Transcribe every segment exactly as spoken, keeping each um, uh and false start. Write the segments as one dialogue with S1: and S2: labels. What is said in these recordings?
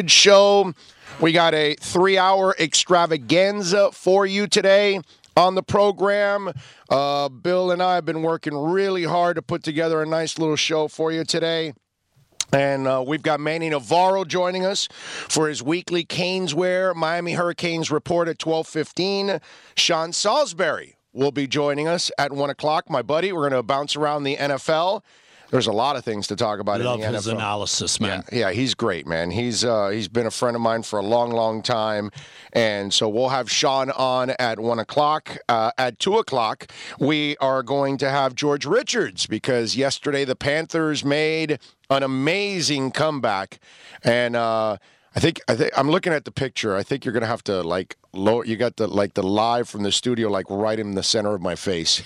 S1: Show. We got a three-hour extravaganza for you today on the program. Uh, Bill and I have been working really hard to put together a nice little show for you today. And uh, we've got Manny Navarro joining us for his weekly Caneswear Miami Hurricanes report at twelve fifteen. Sean Salisbury will be joining us at one o'clock. My buddy, we're going to bounce around the N F L. There's a lot of things to talk about
S2: Love
S1: in the N F L.
S2: his analysis, man.
S1: Yeah, yeah, he's great, man. He's uh, he's been a friend of mine for a long, long time, and so we'll have Sean on at one o'clock. Uh, at two o'clock, we are going to have George Richards because yesterday the Panthers made an amazing comeback, and uh, I think I think I'm looking at the picture. I think you're gonna have to like lower. You got the like the live from the studio, like right in the center of my face.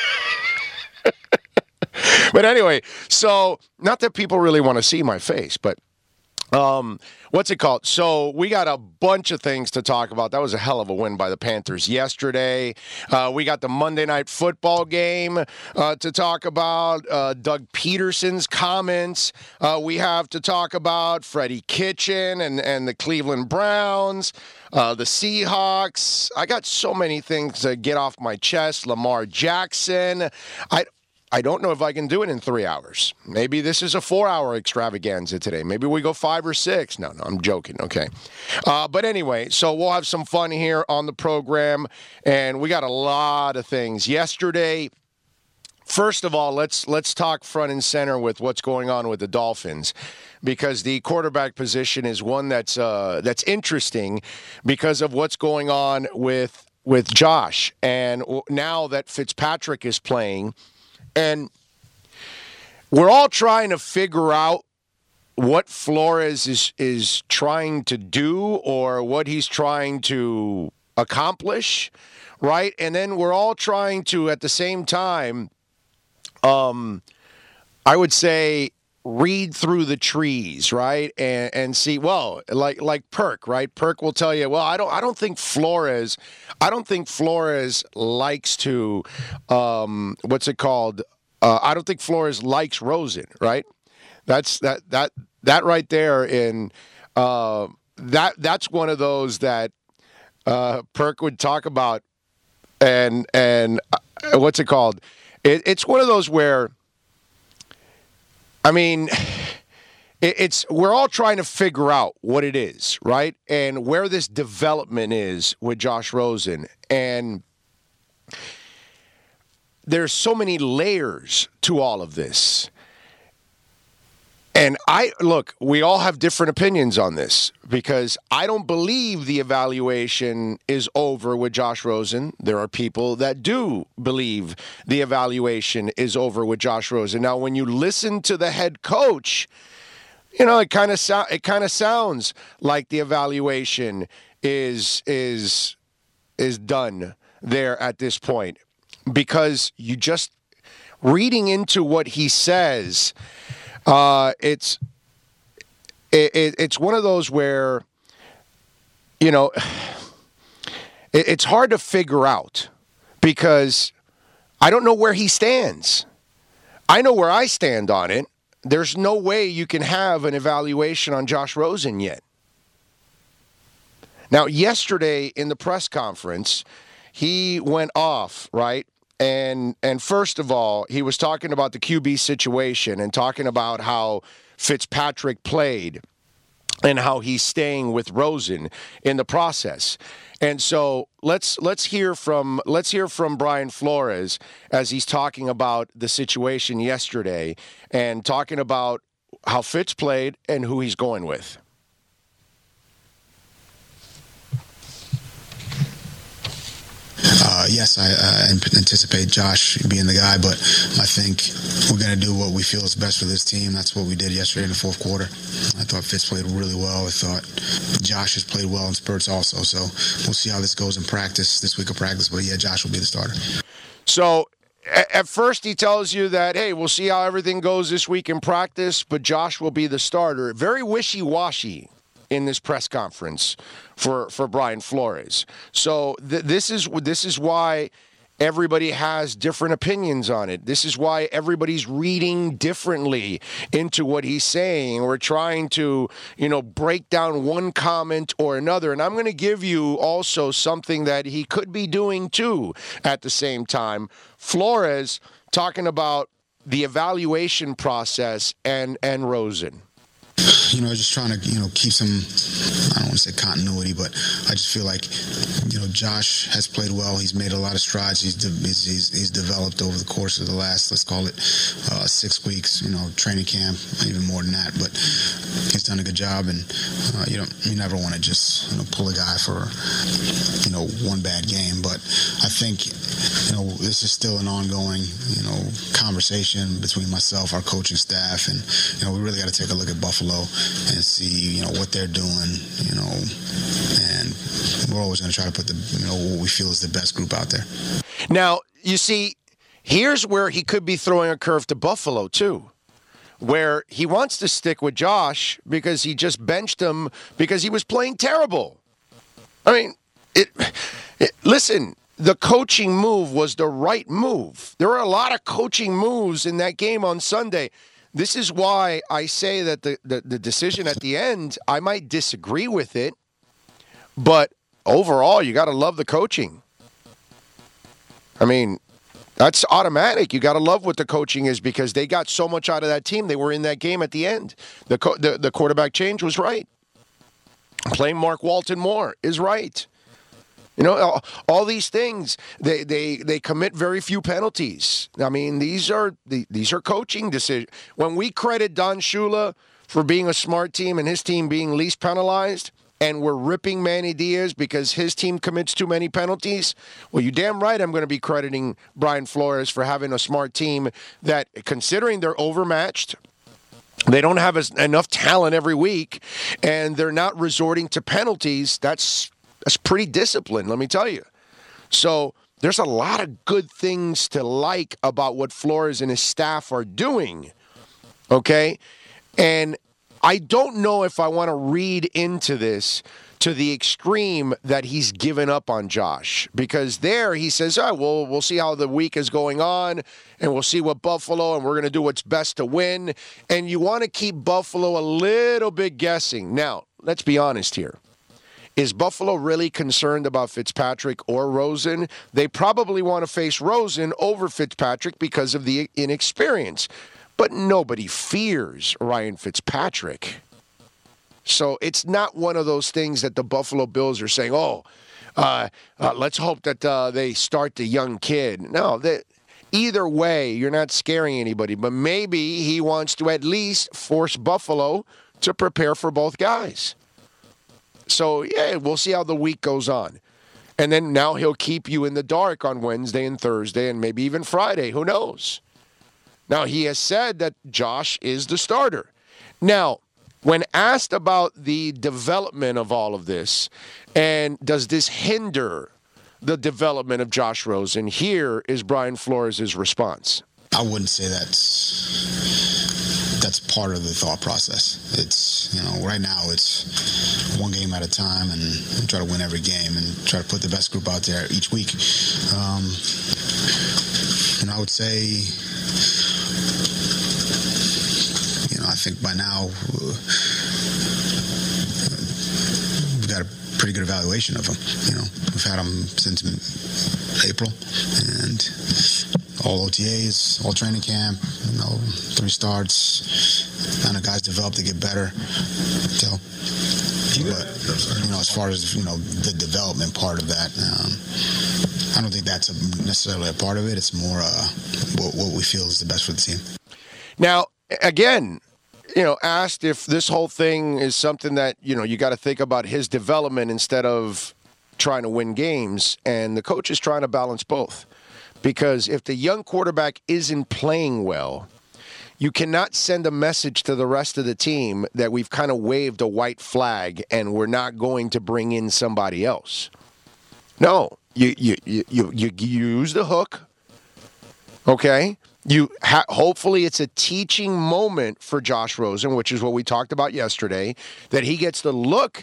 S1: But anyway, so not that people really want to see my face, but um, what's it called? So we got a bunch of things to talk about. That was a hell of a win by the Panthers yesterday. Uh, we got the Monday Night Football game uh, to talk about. Uh, Doug Peterson's comments. Uh, we have to talk about Freddie Kitchen and, and the Cleveland Browns. Uh, the Seahawks. I got so many things to get off my chest. Lamar Jackson. I I don't know if I can do it in three hours. Maybe this is a four-hour extravaganza today. Maybe we go five or six. No, no, I'm joking. Okay. Uh, but anyway, so we'll have some fun here on the program, and we got a lot of things. Yesterday, first of all, let's let's talk front and center with what's going on with the Dolphins, because the quarterback position is one that's uh, that's interesting because of what's going on with with Josh, and now that Fitzpatrick is playing. And we're all trying to figure out what Flores is is trying to do or what he's trying to accomplish, right? And then we're all trying to, at the same time, um, I would say, read through the trees, right? And and see, well, like like Perk, right? Perk will tell you, well, I don't I don't think Flores, I don't think Flores likes to, um, what's it called? Uh, I don't think Flores likes Rosen, right? That's that that that right there. In uh, that that's one of those that uh, Perk would talk about, and and uh, what's it called? It, it's one of those where. I mean, it's we're all trying to figure out what it is, right? And where this development is with Josh Rosen. And there's so many layers to all of this. And I look, we all have different opinions on this because I don't believe the evaluation is over with Josh Rosen. There are people that do believe the evaluation is over with Josh Rosen. Now, when you listen to the head coach, you know, it kind of so, it kind of sounds like the evaluation is is is done there at this point because you just reading into what he says. Uh, it's it, it's one of those where, you know, it, it's hard to figure out because I don't know where he stands. I know where I stand on it. There's no way you can have an evaluation on Josh Rosen yet. Now, yesterday in the press conference, he went off, right? And and first of all, he was talking about the Q B situation and talking about how Fitzpatrick played and how he's staying with Rosen in the process. And so let's let's hear from let's hear from Brian Flores as he's talking about the situation yesterday and talking about how Fitz played and who he's going with.
S3: Uh, yes, I uh, anticipate Josh being the guy, but I think we're going to do what we feel is best for this team. That's what we did yesterday in the fourth quarter. I thought Fitz played really well. I thought Josh has played well in spurts also. So we'll see how this goes in practice, this week of practice. But, yeah, Josh will be the starter.
S1: So at first he tells you that, hey, we'll see how everything goes this week in practice, but Josh will be the starter. Very wishy-washy in this press conference for, for Brian Flores. So th- this is this is why everybody has different opinions on it. This is why everybody's reading differently into what he's saying. We're trying to, you know, break down one comment or another. And I'm going to give you also something that he could be doing too at the same time. Flores talking about the evaluation process and, and Rosen.
S3: You know, just trying to, you know, keep some, I don't want to say continuity, but I just feel like, you know, Josh has played well. He's made a lot of strides. He's de- he's, he's, he's developed over the course of the last, let's call it, uh, six weeks, you know, training camp, even more than that. But he's done a good job, and, uh, you know, you never want to just, you know, pull a guy for, you know, one bad game. But I think, you know, this is still an ongoing, you know, conversation between myself, our coaching staff, and, you know, we really got to take a look at Buffalo and see, you know, what they're doing, you know, and we're always going to try to put the, you know, what we feel is the best group out there.
S1: Now, you see, here's where he could be throwing a curve to Buffalo, too, where he wants to stick with Josh because he just benched him because he was playing terrible. I mean, it, it listen, the coaching move was the right move. There were a lot of coaching moves in that game on Sunday. This is why I say that the, the, the decision at the end, I might disagree with it, but overall, you got to love the coaching. I mean, that's automatic. You got to love what the coaching is because they got so much out of that team. They were in that game at the end. The co- the, the quarterback change was right. Playing Mark Walton more is right. You know, all, all these things, they, they they commit very few penalties. I mean, these are the, these are coaching decisions. When we credit Don Shula for being a smart team and his team being least penalized, and we're ripping Manny Diaz because his team commits too many penalties, well, you damn right I'm going to be crediting Brian Flores for having a smart team that, considering they're overmatched, they don't have as, enough talent every week, and they're not resorting to penalties. That's That's pretty disciplined, let me tell you. So there's a lot of good things to like about what Flores and his staff are doing, okay? And I don't know if I want to read into this to the extreme that he's given up on Josh, because there he says, oh, well, we'll see how the week is going on, and we'll see what Buffalo, and we're going to do what's best to win. And you want to keep Buffalo a little bit guessing. Now, let's be honest here. Is Buffalo really concerned about Fitzpatrick or Rosen? They probably want to face Rosen over Fitzpatrick because of the inexperience. But nobody fears Ryan Fitzpatrick. So it's not one of those things that the Buffalo Bills are saying, oh, uh, uh, let's hope that uh, they start the young kid. No, that either way, you're not scaring anybody. But maybe he wants to at least force Buffalo to prepare for both guys. So, yeah, we'll see how the week goes on. And then now he'll keep you in the dark on Wednesday and Thursday and maybe even Friday. Who knows? Now, he has said that Josh is the starter. Now, when asked about the development of all of this, and does this hinder the development of Josh Rosen, here is Brian Flores' response.
S3: I wouldn't say that's that's part of the thought process. It's, you know, right now it's one game at a time and try to win every game and try to put the best group out there each week. Um, and I would say, you know, I think by now uh, we've got a pretty good evaluation of him. You know, we've had him since April, and all O T As, all training camp, you know, three starts, and the guys develop to get better. So, but, you know, as far as, you know, the development part of that, um, I don't think that's a, necessarily a part of it. It's more uh, what, what we feel is the best for the team.
S1: Now, again, you know, asked if this whole thing is something that, you know, you got to think about his development instead of trying to win games, and the coach is trying to balance both. Because if the young quarterback isn't playing well, you cannot send a message to the rest of the team that we've kind of waved a white flag and we're not going to bring in somebody else. No, you you you you, you use the hook, okay? You ha- hopefully it's a teaching moment for Josh Rosen, which is what we talked about yesterday, that he gets to look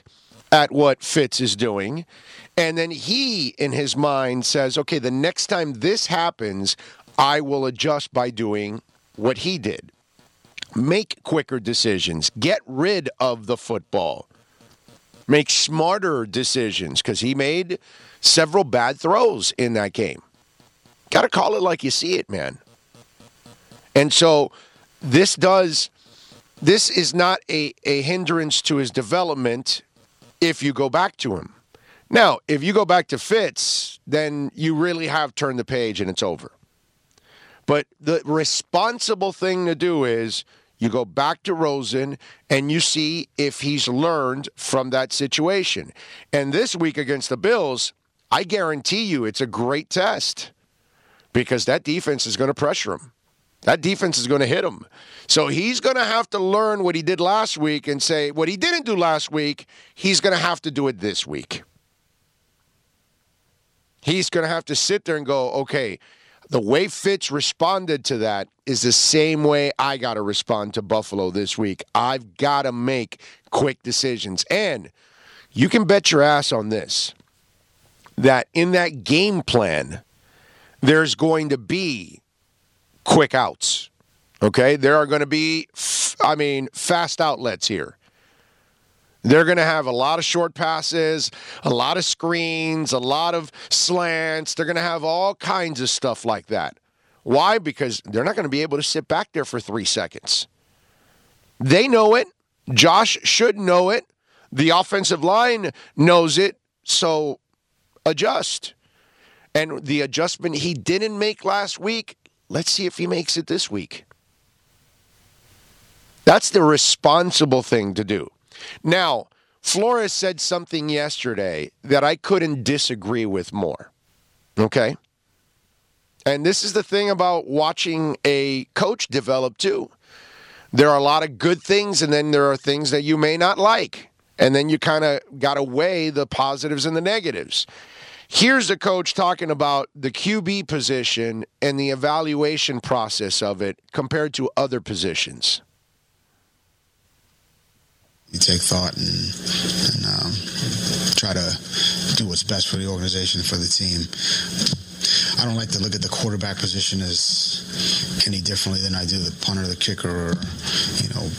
S1: at what Fitz is doing. And then he, in his mind, says, okay, the next time this happens, I will adjust by doing what he did. Make quicker decisions. Get rid of the football. Make smarter decisions, because he made several bad throws in that game. Got to call it like you see it, man. And so this does, this is not a, a hindrance to his development if you go back to him. Now, if you go back to Fitz, then you really have turned the page and it's over. But the responsible thing to do is you go back to Rosen and you see if he's learned from that situation. And this week against the Bills, I guarantee you it's a great test because that defense is going to pressure him. That defense is going to hit him. So he's going to have to learn what he did last week and say what he didn't do last week, he's going to have to do it this week. He's going to have to sit there and go, okay, the way Fitz responded to that is the same way I got to respond to Buffalo this week. I've got to make quick decisions. And you can bet your ass on this, that in that game plan, there's going to be quick outs. Okay? There are going to be, I mean, fast outlets here. They're going to have a lot of short passes, a lot of screens, a lot of slants. They're going to have all kinds of stuff like that. Why? Because they're not going to be able to sit back there for three seconds. They know it. Josh should know it. The offensive line knows it. So adjust. And the adjustment he didn't make last week, let's see if he makes it this week. That's the responsible thing to do. Now, Flores said something yesterday that I couldn't disagree with more, okay? And this is the thing about watching a coach develop, too. There are a lot of good things, and then there are things that you may not like. And then you kind of got to weigh the positives and the negatives. Here's a coach talking about the Q B position and the evaluation process of it compared to other positions.
S3: You take thought and, and um, try to do what's best for the organization, for the team. I don't like to look at the quarterback position as any differently than I do the punter, the kicker, or, you know,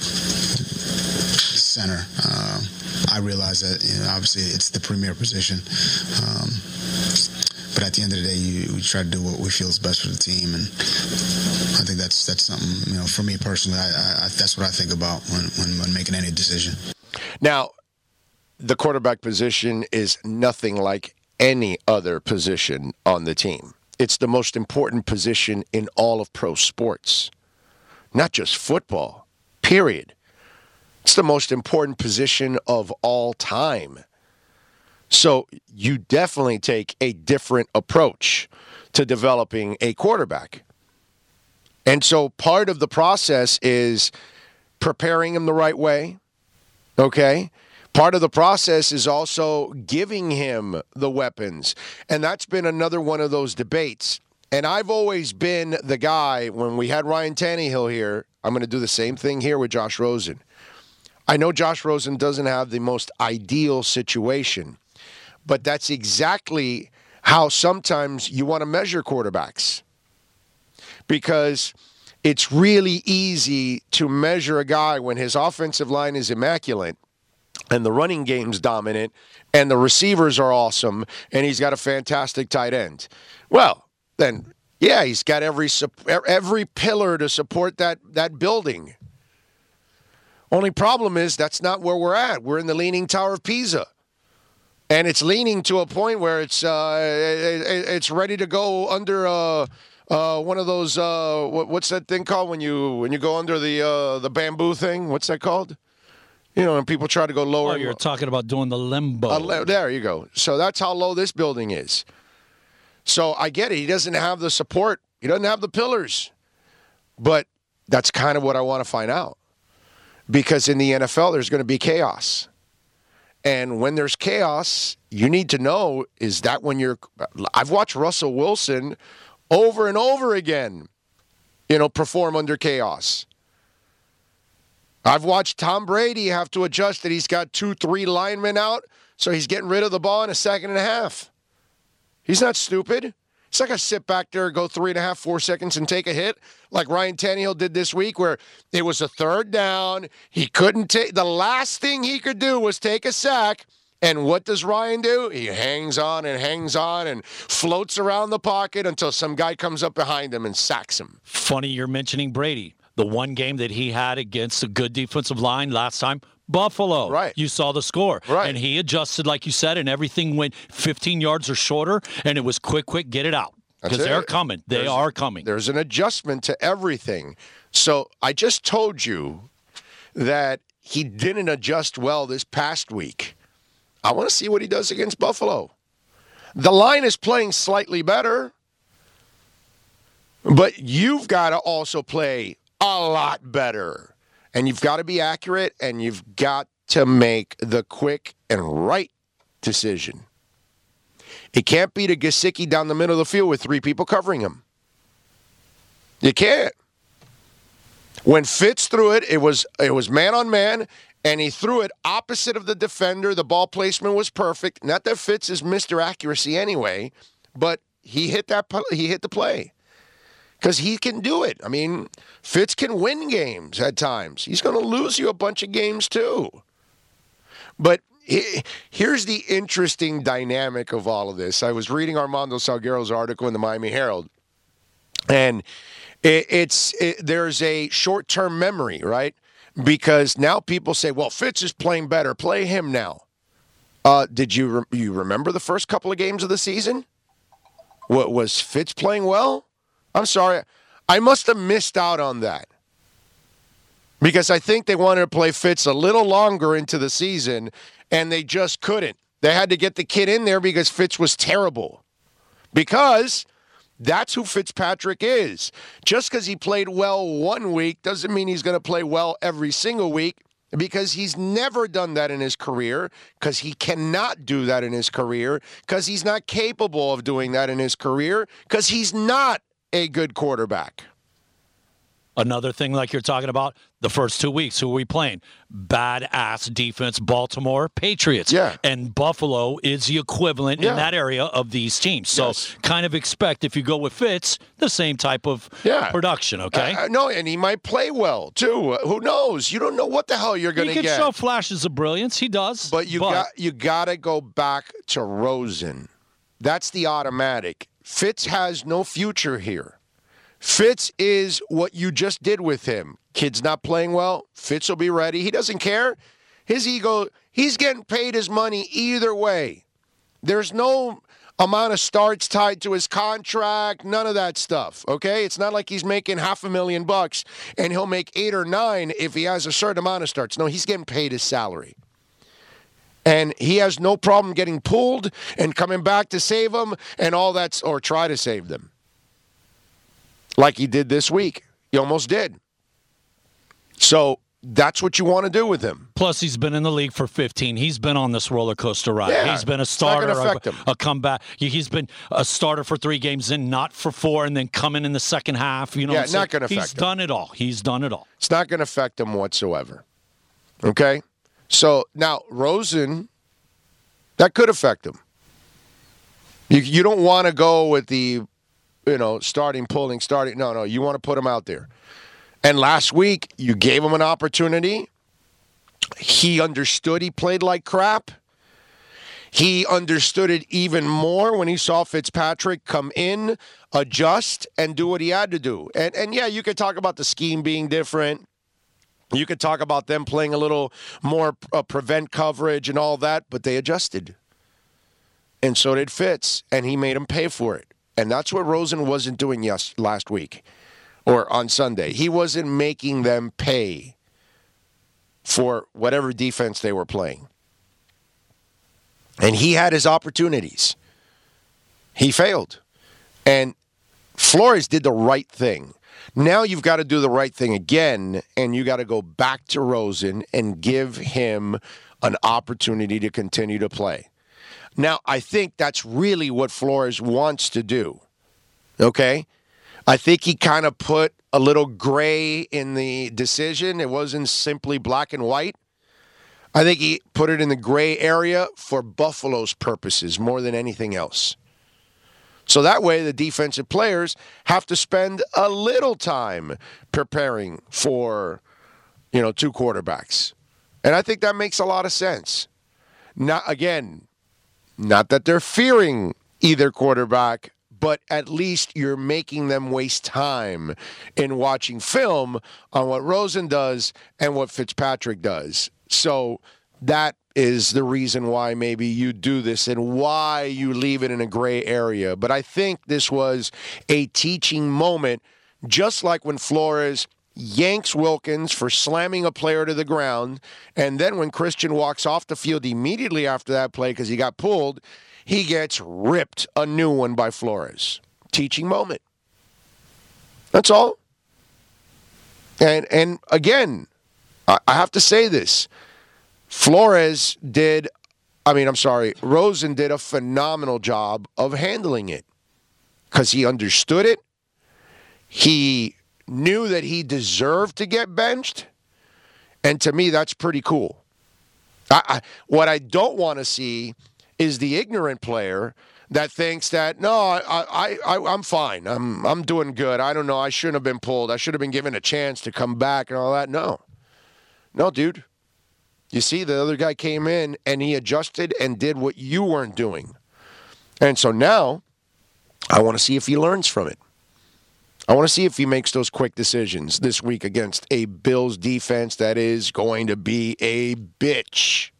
S3: center. Uh, I realize that, you know, obviously it's the premier position. Um, but at the end of the day, you, we try to do what we feel is best for the team, and I think that's that's something, you know, for me personally, I, I, that's what I think about when, when, when making any decision.
S1: Now, the quarterback position is nothing like any other position on the team. It's the most important position in all of pro sports, not just football, period. It's the most important position of all time. So you definitely take a different approach to developing a quarterback. And so part of the process is preparing him the right way, okay? Part of the process is also giving him the weapons. And that's been another one of those debates. And I've always been the guy, when we had Ryan Tannehill here, I'm going to do the same thing here with Josh Rosen. I know Josh Rosen doesn't have the most ideal situation, but that's exactly how sometimes you want to measure quarterbacks. Because it's really easy to measure a guy when his offensive line is immaculate and the running game's dominant and the receivers are awesome and he's got a fantastic tight end. Well, then, yeah, he's got every every pillar to support that, that building. Only problem is that's not where we're at. We're in the Leaning Tower of Pisa. And it's leaning to a point where it's uh, it, it's ready to go under uh, uh, one of those uh, what, what's that thing called when you when you go under the uh, the bamboo thing? What's that called? You know, and people try to go lower.
S2: Oh, you're talking about doing the limbo.
S1: Uh, there you go. So that's how low this building is. So I get it. He doesn't have the support. He doesn't have the pillars. But that's kind of what I want to find out. Because in the N F L, there's going to be chaos. And when there's chaos, you need to know, is that when you're – I've watched Russell Wilson over and over again, you know, perform under chaos. I've watched Tom Brady have to adjust that he's got two, three linemen out, so he's getting rid of the ball in a second and a half. He's not stupid. It's not going to sit back there, go three and a half, four seconds and take a hit like Ryan Tannehill did this week where it was a third down. He couldn't take – the last thing he could do was take a sack. And what does Ryan do? He hangs on and hangs on and floats around the pocket until some guy comes up behind him and sacks him.
S2: Funny you're mentioning Brady. The one game that he had against a good defensive line last time, Buffalo.
S1: Right.
S2: You saw the score.
S1: Right.
S2: And he adjusted, like you said, and everything went fifteen yards or shorter, and it was quick, quick, get it out. Because they're coming. They
S1: there's,
S2: are coming.
S1: There's an adjustment to everything. So I just told you that he didn't adjust well this past week. I want to see what he does against Buffalo. The line is playing slightly better, but you've got to also play a lot better. And you've got to be accurate, and you've got to make the quick and right decision. It can't be to Gesicki down the middle of the field with three people covering him. You can't. When Fitz threw it, it was it was man on man, and he threw it opposite of the defender. The ball placement was perfect. Not that Fitz is Mister Accuracy anyway, but he hit that he hit the play. Because he can do it. I mean, Fitz can win games at times. He's going to lose you a bunch of games too. But he, here's the interesting dynamic of all of this. I was reading Armando Salguero's article in the Miami Herald, and it, it's it, there's a short-term memory, right? Because now people say, well, Fitz is playing better. Play him now. Uh, did you re- you remember the first couple of games of the season? What, was Fitz playing well? I'm sorry. I must have missed out on that. Because I think they wanted to play Fitz a little longer into the season, and they just couldn't. They had to get the kid in there because Fitz was terrible. Because that's who Fitzpatrick is. Just because he played well one week doesn't mean he's going to play well every single week, because he's never done that in his career, because he cannot do that in his career, because he's not capable of doing that in his career, because he's not a good quarterback.
S2: Another thing like you're talking about, the first two weeks, who are we playing? Badass defense, Baltimore, Patriots.
S1: Yeah.
S2: And Buffalo is the equivalent
S1: yeah.
S2: in that area of these teams. So
S1: yes. kind
S2: of expect, if you go with Fitz, the same type of
S1: yeah.
S2: production, okay?
S1: Uh, no, and he might play well, too. Uh, who knows? You don't know what the hell you're going to get.
S2: He can show flashes of brilliance. He does.
S1: But you
S2: but.
S1: got you got to go back to Rosen. That's the automatic. Fitz has no future here. Fitz is what you just did with him. Kid's not playing well. Fitz will be ready. He doesn't care. His ego, he's getting paid his money either way. There's no amount of starts tied to his contract, none of that stuff, okay? It's not like he's making half a million bucks and he'll make eight or nine if he has a certain amount of starts. No, he's getting paid his salary. And he has no problem getting pulled and coming back to save them and all that, or try to save them. Like he did this week. He almost did. So that's what you want to do with him.
S2: Plus, he's been in the league for fifteen. He's been on this roller coaster ride.
S1: Yeah,
S2: he's been a starter,
S1: it's not gonna affect
S2: a,
S1: him.
S2: a comeback. He's been a starter for three games in, not for four, and then coming in the second half. You know,
S1: yeah,
S2: so
S1: not going to affect
S2: He's
S1: him.
S2: done it all. He's done it all.
S1: It's not going to affect him whatsoever. Okay? So now, Rosen, that could affect him. You, you don't want to go with the, you know, starting, pulling, starting. No, no, you want to put him out there. And last week, you gave him an opportunity. He understood he played like crap. He understood it even more when he saw Fitzpatrick come in, adjust, and do what he had to do. And, and yeah, you could talk about the scheme being different. You could talk about them playing a little more uh, prevent coverage and all that, but they adjusted. And so did Fitz, and he made him pay for it. And that's what Rosen wasn't doing yes, last week or on Sunday. He wasn't making them pay for whatever defense they were playing. And he had his opportunities. He failed. And Flores did the right thing. Now you've got to do the right thing again, and you got to go back to Rosen and give him an opportunity to continue to play. Now, I think that's really what Flores wants to do. Okay? I think he kind of put a little gray in the decision. It wasn't simply black and white. I think he put it in the gray area for Buffalo's purposes more than anything else. So that way the defensive players have to spend a little time preparing for, you know, two quarterbacks. And I think that makes a lot of sense. Not, again, not that they're fearing either quarterback, but at least you're making them waste time in watching film on what Rosen does and what Fitzpatrick does. So that is the reason why maybe you do this and why you leave it in a gray area. But I think this was a teaching moment, just like when Flores yanks Wilkins for slamming a player to the ground, and then when Christian walks off the field immediately after that play because he got pulled, he gets ripped a new one by Flores. Teaching moment. That's all. And and again, I, I have to say this. Flores did, I mean, I'm sorry, Rosen did a phenomenal job of handling it because he understood it. He knew that he deserved to get benched. And to me, that's pretty cool. I, I, what I don't want to see is the ignorant player that thinks that, no, I, I, I, I'm fine. I'm, I'm doing good. I don't know. I shouldn't have been pulled. I should have been given a chance to come back and all that. No. No, dude. You see, the other guy came in and he adjusted and did what you weren't doing. And so now I want to see if he learns from it. I want to see if he makes those quick decisions this week against a Bills defense that is going to be a bitch.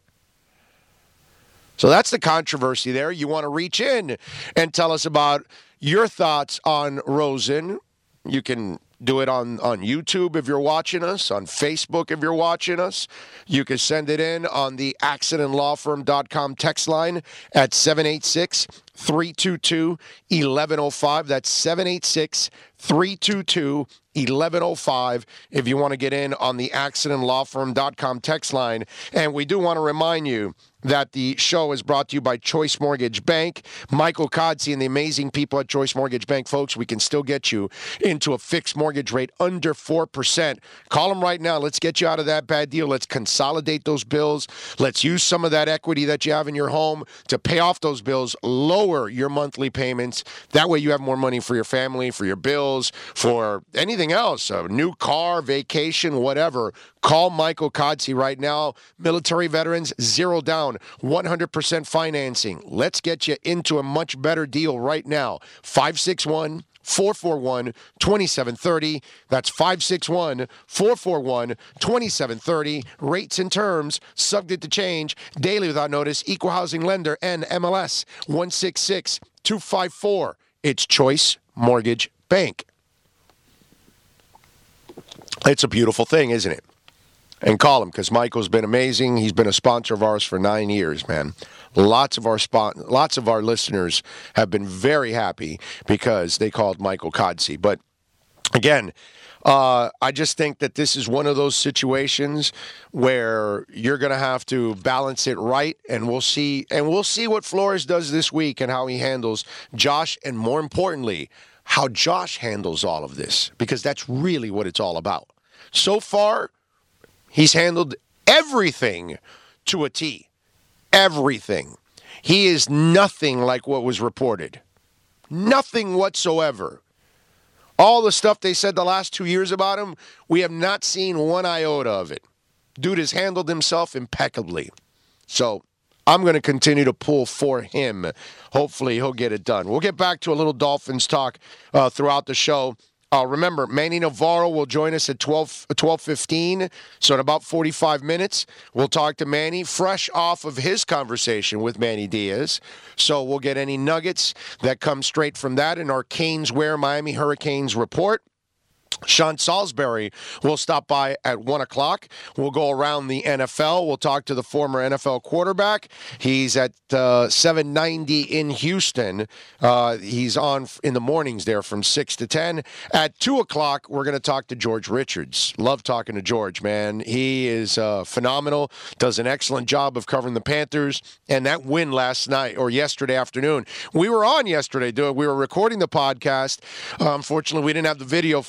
S1: So that's the controversy there. You want to reach in and tell us about your thoughts on Rosen. You can do it on, on YouTube if you're watching us, on Facebook if you're watching us. You can send it in on the accident law firm dot com text line at seven eight six, three two two, one one zero five. That's seven eight six, three two two, one one zero five if you want to get in on the accident law firm dot com text line. And we do want to remind you that the show is brought to you by Choice Mortgage Bank. Michael Codsey and the amazing people at Choice Mortgage Bank. Folks, we can still get you into a fixed mortgage rate under four percent. Call them right now. Let's get you out of that bad deal. Let's consolidate those bills. Let's use some of that equity that you have in your home to pay off those bills, lower your monthly payments. That way you have more money for your family, for your bills, for anything else, a new car, vacation, whatever. Call Michael Codsey right now. Military veterans, zero down, one hundred percent financing. Let's get you into a much better deal right now. five six one, four four one, two seven three zero. That's five six one, four four one, two seven three zero. Rates and terms subject to change. Daily without notice. Equal housing lender and M L S one six six two five four. It's Choice Mortgage Bank. It's a beautiful thing, isn't it? And call him, because Michael's been amazing. He's been a sponsor of ours for nine years, man. Lots of our spot, lots of our listeners have been very happy because they called Michael Codsey. But again, uh, I just think that this is one of those situations where you're going to have to balance it right, and we'll see. And we'll see what Flores does this week and how he handles Josh, and more importantly, how Josh handles all of this, because that's really what it's all about. So far, he's handled everything to a T. Everything. He is nothing like what was reported. Nothing whatsoever. All the stuff they said the last two years about him, we have not seen one iota of it. Dude has handled himself impeccably. So I'm going to continue to pull for him. Hopefully he'll get it done. We'll get back to a little Dolphins talk uh, throughout the show. Uh, remember, Manny Navarro will join us at twelve fifteen, so in about forty-five minutes, we'll talk to Manny, fresh off of his conversation with Manny Diaz. So we'll get any nuggets that come straight from that in our Canes Wear Miami Hurricanes report. Sean Salisbury will stop by at one o'clock. We'll go around the N F L. We'll talk to the former N F L quarterback. He's at uh, seven ninety in Houston. Uh, he's on in the mornings there from six to ten. At two o'clock, we're going to talk to George Richards. Love talking to George, man. He is uh, phenomenal, does an excellent job of covering the Panthers. And that win last night, or yesterday afternoon, we were on yesterday. Doing, we were recording the podcast. Uh, unfortunately, we didn't have the video for you yet.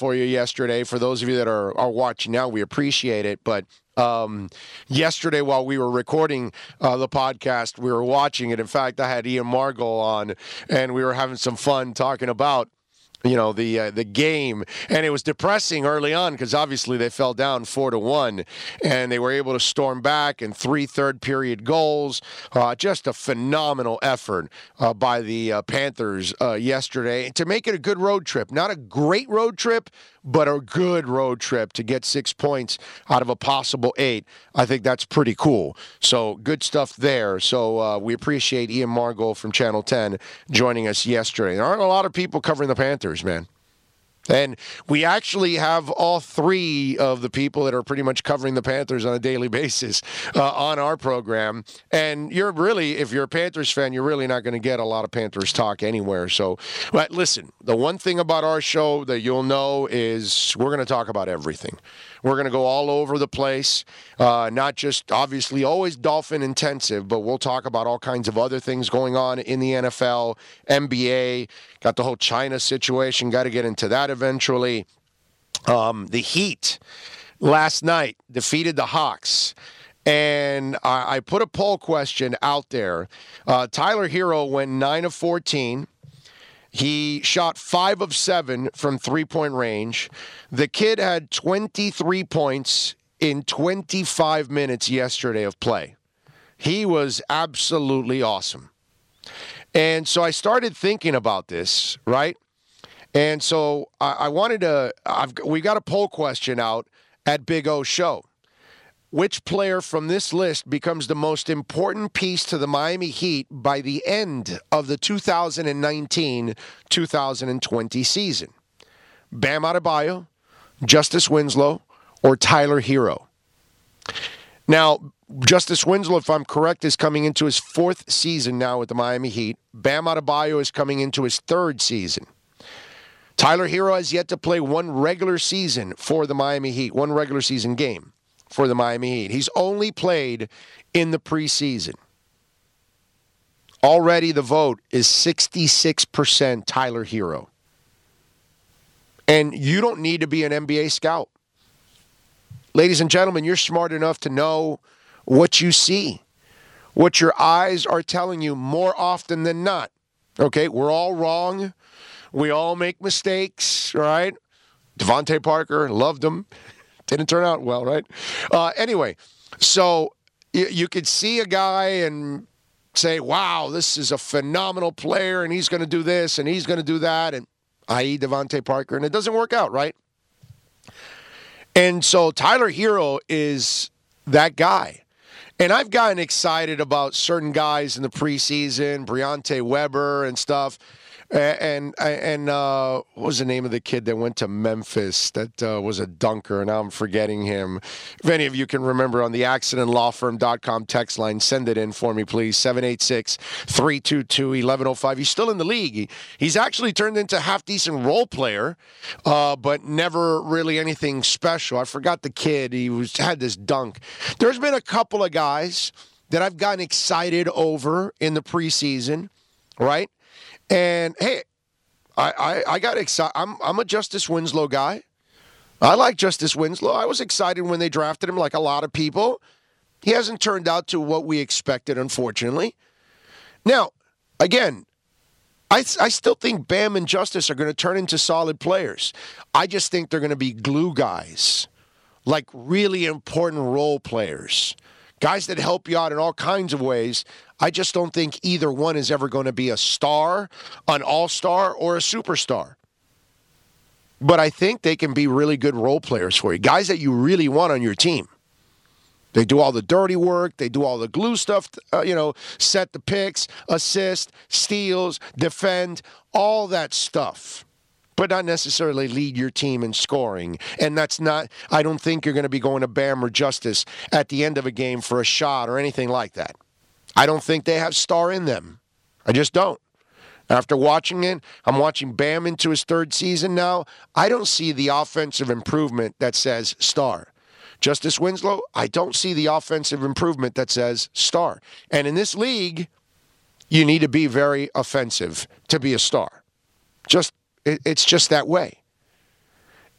S1: yesterday. For those of you that are, are watching now, we appreciate it. But um, yesterday, while we were recording uh, the podcast, we were watching it. In fact, I had Ian Margol on, and we were having some fun talking about you know, the uh, the game. And it was depressing early on because obviously they fell down four to one, and they were able to storm back and three third-period goals. Uh, just a phenomenal effort uh, by the uh, Panthers uh, yesterday to make it a good road trip. Not a great road trip, but a good road trip to get six points out of a possible eight. I think that's pretty cool. So good stuff there. So uh, we appreciate Ian Margol from Channel ten joining us yesterday. There aren't a lot of people covering the Panthers, man. And we actually have all three of the people that are pretty much covering the Panthers on a daily basis uh, on our program. And you're really, if you're a Panthers fan, you're really not going to get a lot of Panthers talk anywhere. So, but listen, the one thing about our show that you'll know is we're going to talk about everything. We're going to go all over the place, uh, not just obviously always Dolphin intensive, but we'll talk about all kinds of other things going on in the N F L, N B A, got the whole China situation, got to get into that eventually. Um, the Heat last night defeated the Hawks. And I, I put a poll question out there. Uh, Tyler Hero went nine of fourteen. He shot five of seven from three-point range. The kid had twenty-three points in twenty-five minutes yesterday of play. He was absolutely awesome. And so I started thinking about this, right? And so I, I wanted to, I've, we got a poll question out at Big O Show. Which player from this list becomes the most important piece to the Miami Heat by the end of the two thousand nineteen two thousand twenty season? Bam Adebayo, Justice Winslow, or Tyler Hero? Now, Justice Winslow, if I'm correct, is coming into his fourth season now with the Miami Heat. Bam Adebayo is coming into his third season. Tyler Hero has yet to play one regular season for the Miami Heat, one regular season game for the Miami Heat. He's only played in the preseason. Already the vote is sixty-six percent Tyler Hero. And you don't need to be an N B A scout. Ladies and gentlemen, you're smart enough to know what you see, what your eyes are telling you more often than not. Okay, we're all wrong. We all make mistakes, right? Devontae Parker, loved him. Didn't turn out well, right? Uh, anyway, so you, you could see a guy and say, wow, this is a phenomenal player, and he's going to do this, and he's going to do that, and that is. Devontae Parker, and it doesn't work out, right? And so Tyler Hero is that guy. And I've gotten excited about certain guys in the preseason, Briante Weber and stuff. And, and uh, what was the name of the kid that went to Memphis that uh, was a dunker? Now I'm forgetting him. If any of you can remember, on the accident law firm dot com text line, send it in for me, please. seven eight six, three two two, one one zero five. He's still in the league. He, he's actually turned into a half-decent role player, uh, but never really anything special. I forgot the kid. He was had this dunk. There's been a couple of guys that I've gotten excited over in the preseason, right? And, hey, I, I, I got excited. I'm, I'm a Justice Winslow guy. I like Justice Winslow. I was excited when they drafted him, like a lot of people. He hasn't turned out to what we expected, unfortunately. Now, again, I, I still think Bam and Justice are going to turn into solid players. I just think they're going to be glue guys, like really important role players, guys that help you out in all kinds of ways. I just don't think either one is ever going to be a star, an all-star, or a superstar. But I think they can be really good role players for you, guys that you really want on your team. They do all the dirty work. They do all the glue stuff, uh, you know, set the picks, assist, steals, defend, all that stuff. But not necessarily lead your team in scoring. And that's not, I don't think you're going to be going to Bam or Justice at the end of a game for a shot or anything like that. I don't think they have star in them. I just don't. After watching it, I'm watching Bam into his third season now. I don't see the offensive improvement that says star. Justice Winslow, I don't see the offensive improvement that says star. And in this league, you need to be very offensive to be a star. Just, it, it's just that way.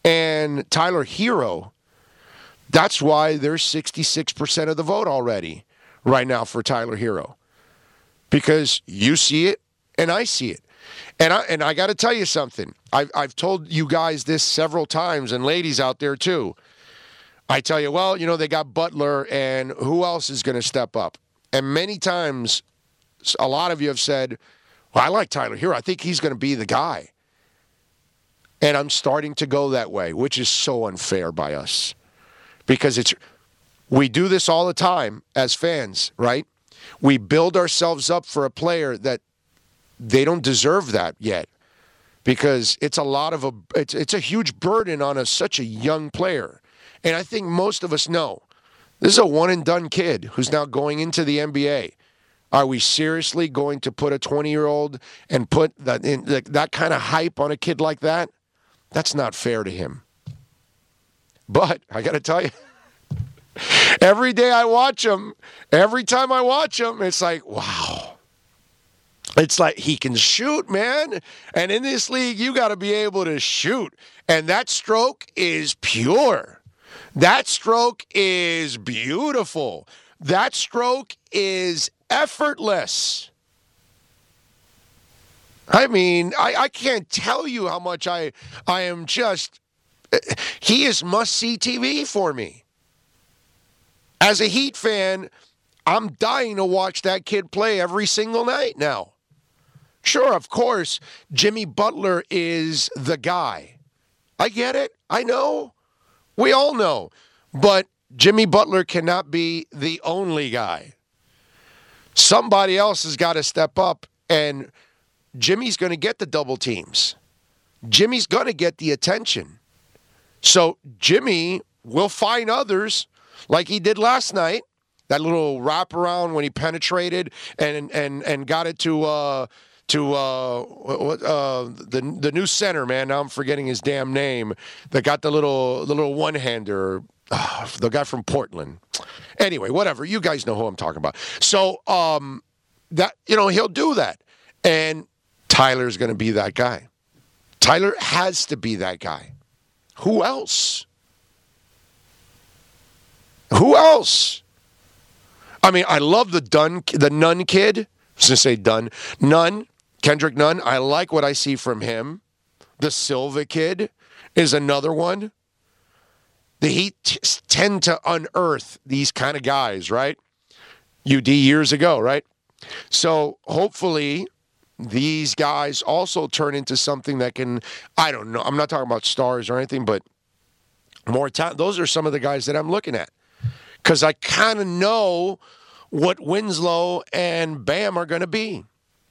S1: And Tyler Herro, that's why there's sixty-six percent of the vote already right now for Tyler Herro. Because you see it and I see it. And I and I got to tell you something. I've, I've told you guys this several times, and ladies out there too. I tell you, well, you know, they got Butler, and who else is going to step up? And many times, a lot of you have said, well, I like Tyler Herro. I think he's going to be the guy. And I'm starting to go that way, which is so unfair by us. Because it's we do this all the time as fans, right? We build ourselves up for a player that they don't deserve that yet. Because it's a lot of a it's it's a huge burden on a, such a young player. And I think most of us know this is a one and done kid who's now going into the N B A. Are we seriously going to put a twenty-year-old and put that in, that, that kind of hype on a kid like that? That's not fair to him. But I got to tell you, every day I watch him, every time I watch him, it's like, wow. It's like he can shoot, man. And in this league, you got to be able to shoot. And that stroke is pure. That stroke is beautiful. That stroke is effortless. I mean, I, I can't tell you how much I I am just, he is must-see T V for me. As a Heat fan, I'm dying to watch that kid play every single night now. Sure, of course, Jimmy Butler is the guy. I get it. I know. We all know. But Jimmy Butler cannot be the only guy. Somebody else has got to step up, and Jimmy's going to get the double teams. Jimmy's going to get the attention. So Jimmy will find others like he did last night. That little wraparound when he penetrated and and and got it to uh, to uh, uh, the the new center, man. Now I'm forgetting his damn name. That got the little the little one hander. Uh, the guy from Portland. Anyway, whatever. You guys know who I'm talking about. So um, that you know he'll do that, and Tyler's going to be that guy. Tyler has to be that guy. Who else? Who else? I mean, I love the Dunn, the Nunn kid. I was going to say Dunn. Nunn, Kendrick Nunn. I like what I see from him. The Silva kid is another one. The Heat t- tend to unearth these kind of guys, right? U D years ago, right? So hopefully these guys also turn into something that can, I don't know, I'm not talking about stars or anything, but more talent. Those are some of the guys that I'm looking at. Because I kind of know what Winslow and Bam are going to be.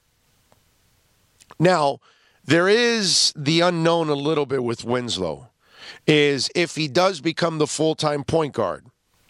S1: Now, there is the unknown a little bit with Winslow, is if he does become the full-time point guard,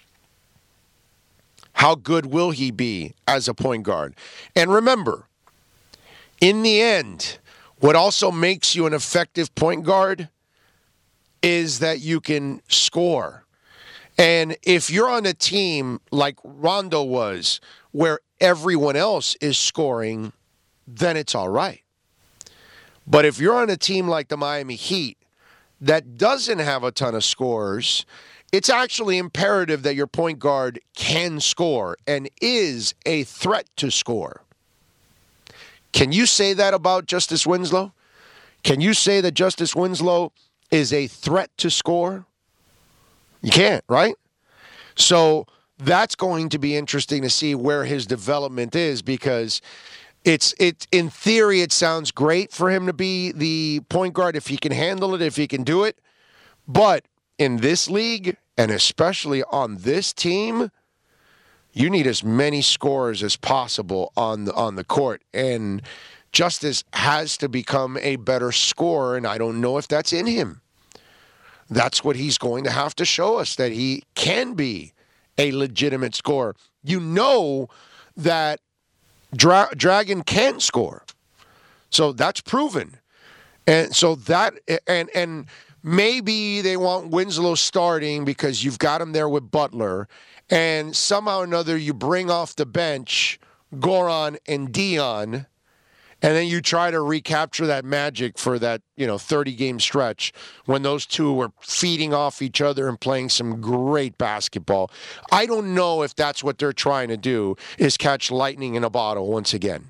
S1: how good will he be as a point guard? And remember, in the end, what also makes you an effective point guard is that you can score. And if you're on a team like Rondo was, where everyone else is scoring, then it's all right. But if you're on a team like the Miami Heat that doesn't have a ton of scorers, it's actually imperative that your point guard can score and is a threat to score. Can you say that about Justice Winslow? Can you say that Justice Winslow is a threat to score? You can't, right? So that's going to be interesting to see where his development is, because it's it in theory it sounds great for him to be the point guard if he can handle it, if he can do it. But in this league, and especially on this team, you need as many scorers as possible on the on the court. And Justice has to become a better scorer, and I don't know if that's in him. That's what he's going to have to show us, that he can be a legitimate scorer. You know that Dra- Dragon can score. So that's proven. And so that, and and maybe they want Winslow starting because you've got him there with Butler, and somehow or another you bring off the bench Goran and Dion, And then you try to recapture that magic for that, you know, thirty-game stretch when those two were feeding off each other and playing some great basketball. I don't know if that's what they're trying to do, is catch lightning in a bottle once again.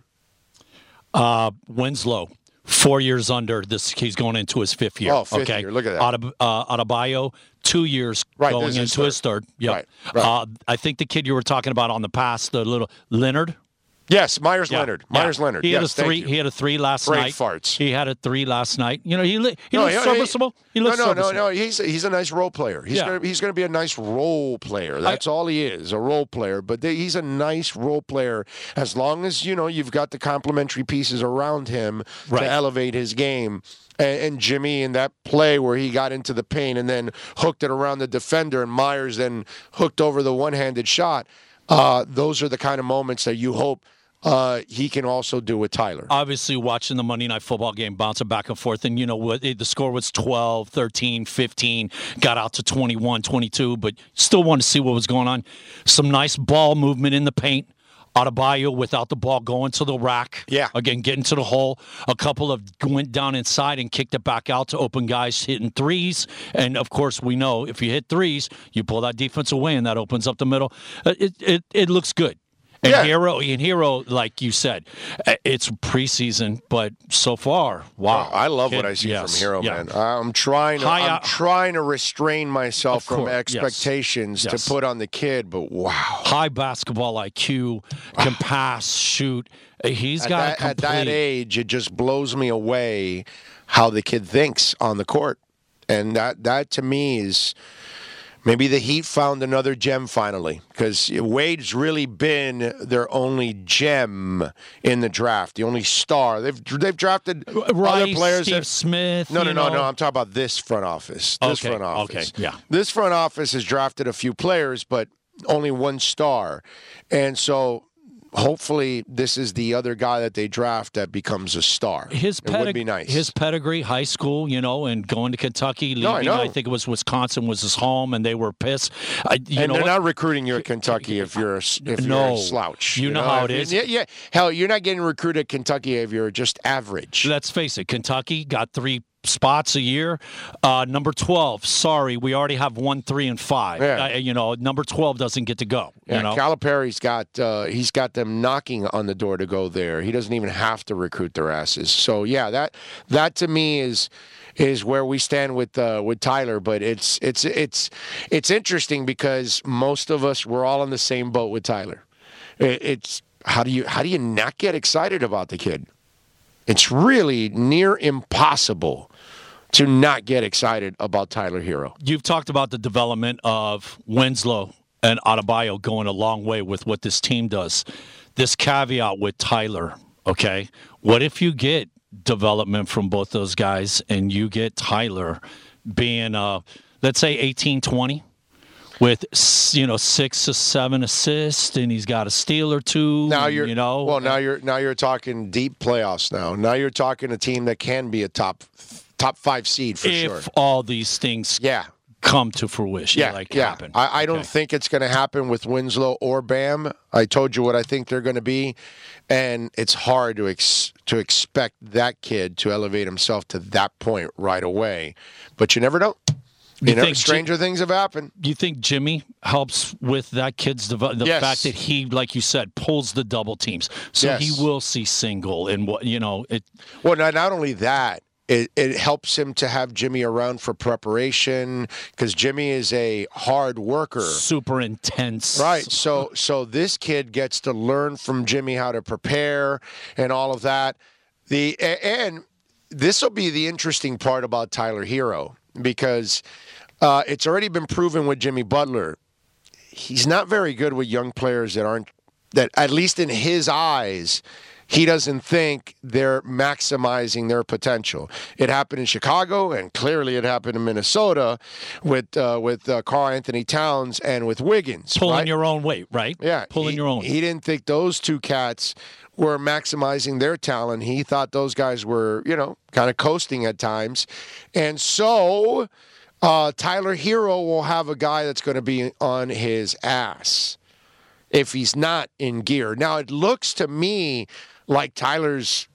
S2: Uh, Winslow, four years under this. He's going into his fifth year.
S1: Oh, fifth
S2: okay?
S1: year. Look at that.
S2: Adeb- uh, Adebayo, two years
S1: Right,
S2: going
S1: this is
S2: into his
S1: third.
S2: third. Yep.
S1: Right, right.
S2: Uh, I think the kid you were talking about on the pass, the little Leonard.
S1: Yes, Myers
S2: Yeah,
S1: Leonard.
S2: yeah.
S1: Myers Leonard.
S2: He had
S1: yes,
S2: a three.
S1: thank you.
S2: He had a three last
S1: Great
S2: night.
S1: farts.
S2: He had a three last night. You know, he li- he
S1: No,
S2: looks
S1: he- he-
S2: serviceable. He looks
S1: no, no, no,
S2: serviceable.
S1: no. He's he's a nice role player. He's
S2: Yeah.
S1: gonna he's gonna be a nice role player. That's all he is, a role player. But they, he's a nice role player as long as you know you've got the complementary pieces around him
S2: Right.
S1: to elevate his game. And, and Jimmy in that play where he got into the paint and then hooked it around the defender, and Myers then hooked over the one-handed shot. Uh, those are the kind of moments that you hope. Uh, he can also do with Tyler.
S2: Obviously, watching the Monday Night Football game, bouncing back and forth, and you know what? The score was twelve, thirteen, fifteen, got out to twenty-one, twenty-two, but still wanted to see what was going on. Some nice ball movement in the paint. Adebayo without the ball going to the rack.
S1: Yeah.
S2: Again, getting to the hole. A couple of went down inside and kicked it back out to open guys hitting threes. And, of course, we know if you hit threes, you pull that defense away, and that opens up the middle. It, it, it looks good. And
S1: Yeah.
S2: Hero, and Hero, like you said, it's preseason, but so far, wow!
S1: I love
S2: Kid,
S1: what I see
S2: yes,
S1: from Hero,
S2: yeah.
S1: man. I'm trying to,
S2: High
S1: I'm
S2: out-
S1: trying to restrain myself
S2: Of
S1: from
S2: course, yes.
S1: expectations
S2: Yes.
S1: to put on the kid, but wow.
S2: High basketball I Q, can pass, shoot. He's
S1: At
S2: got
S1: that,
S2: a
S1: at that
S2: complete.
S1: age, it just blows me away how the kid thinks on the court, and that that to me is. Maybe the Heat found another gem finally, because Wade's really been their only gem in the draft, the only star. They've they've drafted
S2: Rice,
S1: other players.
S2: Steve
S1: that,
S2: Smith.
S1: no, no,
S2: you
S1: no,
S2: know.
S1: no. I'm talking about this front office. This
S2: Okay,
S1: front office.
S2: okay, yeah.
S1: This front office has drafted a few players, but only one star, and so. Hopefully, this is the other guy that they draft that becomes a star.
S2: His
S1: it would
S2: pedig-
S1: be nice.
S2: His pedigree, high school, you know, and going to Kentucky, leaving,
S1: No, I know.
S2: I think it was Wisconsin was his home, and they were pissed. I, you
S1: and
S2: know
S1: they're
S2: what?
S1: not recruiting you at Kentucky if you're a, if you're
S2: No.
S1: a slouch.
S2: You know how it
S1: If-
S2: is.
S1: Yeah, yeah. Hell, you're not getting recruited at Kentucky if you're just average.
S2: Let's face it, Kentucky got three spots a year. Uh, number twelve, sorry, we already have one, three, and five.
S1: Yeah.
S2: Uh, you know, number twelve doesn't get to go.
S1: Yeah,
S2: you know?
S1: Calipari's got uh, he's got them knocking on the door to go there. He doesn't even have to recruit their asses. So yeah, that that to me is is where we stand with uh, with Tyler. But it's it's it's it's interesting because most of us we're all in the same boat with Tyler. It, it's how do you how do you not get excited about the kid? It's really near impossible to not get excited about Tyler Hero.
S2: You've talked about the development of Winslow and Adebayo going a long way with what this team does. This caveat with Tyler, okay? What if you get development from both those guys and you get Tyler being, uh, let's say, eighteen, twenty? With, you know, six to seven assists, and he's got a steal or two.
S1: Now you're,
S2: you know,
S1: well, now you're now you're talking deep playoffs. Now, now you're talking a team that can be a top top five seed for
S2: if
S1: sure.
S2: all these things
S1: Yeah,
S2: come to fruition,
S1: yeah,
S2: like
S1: yeah.
S2: happen.
S1: I, I don't
S2: Okay.
S1: think it's going to happen with Winslow or Bam. I told you what I think they're going to be, and it's hard to ex- to expect that kid to elevate himself to that point right away. But you never know. You,
S2: You
S1: know,
S2: think Ji-
S1: stranger things have happened.
S2: Do you think Jimmy helps with that kid's development? The
S1: Yes.
S2: fact that he, like you said, pulls the double teams, so
S1: Yes.
S2: he will see single and what you know. It
S1: Well, not, not only that, it, it helps him to have Jimmy around for preparation because Jimmy is a hard worker.
S2: super intense,
S1: Right. So so this kid gets to learn from Jimmy how to prepare and all of that. The a- and this will be the interesting part about Tyler Hero because uh, it's already been proven with Jimmy Butler. He's not very good with young players that aren't that at least in his eyes he doesn't think they're maximizing their potential. It happened in Chicago, and clearly it happened in Minnesota with uh, with uh, Karl Anthony Towns and with Wiggins.
S2: pulling
S1: right?
S2: your own weight, right?
S1: Yeah,
S2: pulling
S1: he,
S2: your own.
S1: He didn't think those two cats were maximizing their talent. He thought those guys were, you know, kind of coasting at times, and so uh, Tyler Hero will have a guy that's going to be on his ass if he's not in gear. Now it looks to me like Tyler's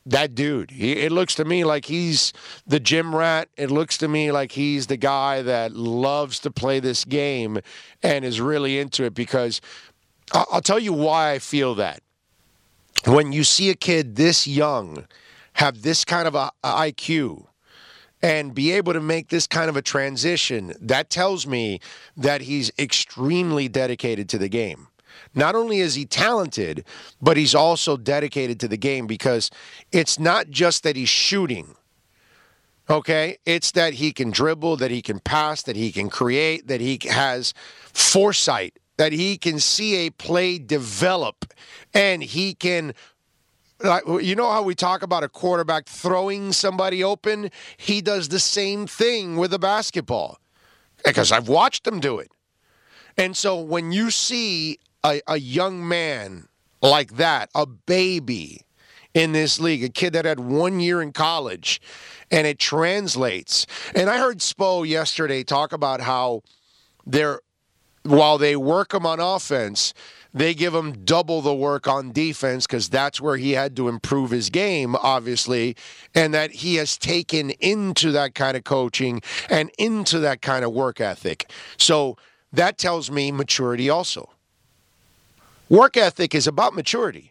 S1: that dude. He, it looks to me like he's the gym rat. It looks to me like he's the guy that loves to play this game and is really into it, because I'll, I'll tell you why I feel that. When you see a kid this young have this kind of a, a I Q and be able to make this kind of a transition, that tells me that he's extremely dedicated to the game. Not only is he talented, but he's also dedicated to the game, because it's not just that he's shooting, okay? It's that he can dribble, that he can pass, that he can create, that he has foresight, that he can see a play develop, and he can, you know how we talk about a quarterback throwing somebody open? He does the same thing with a basketball, because I've watched him do it. And so when you see A, a young man like that, a baby in this league, a kid that had one year in college, and it translates. And I heard Spo yesterday talk about how they're, while they work him on offense, they give him double the work on defense, because that's where he had to improve his game, obviously, and that he has taken into that kind of coaching and into that kind of work ethic. So that tells me maturity also. Work ethic is about maturity.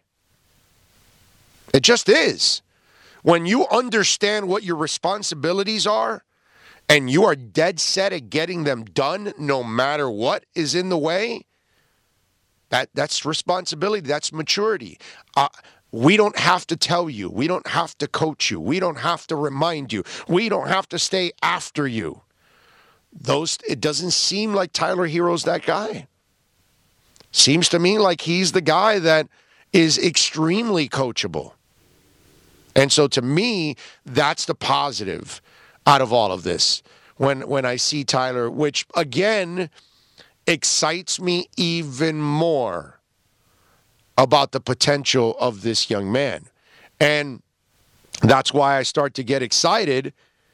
S1: It just is. When you understand what your responsibilities are and you are dead set at getting them done no matter what is in the way, that, that's responsibility. That's maturity. Uh, we don't have to tell you. We don't have to coach you. We don't have to remind you. We don't have to stay after you. Those, it doesn't seem like Tyler Herro's that guy. Seems to me like he's the guy that is extremely coachable. And so to me, that's the positive out of all of this. When when I see Tyler, which again excites me even more about the potential of this young man. And that's why I start to get excited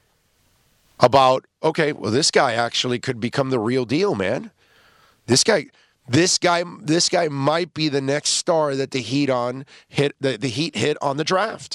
S1: about, okay, well, this guy actually could become the real deal, man. This guy... This guy, this guy might be the next star that the Heat on hit the, the Heat hit on the draft,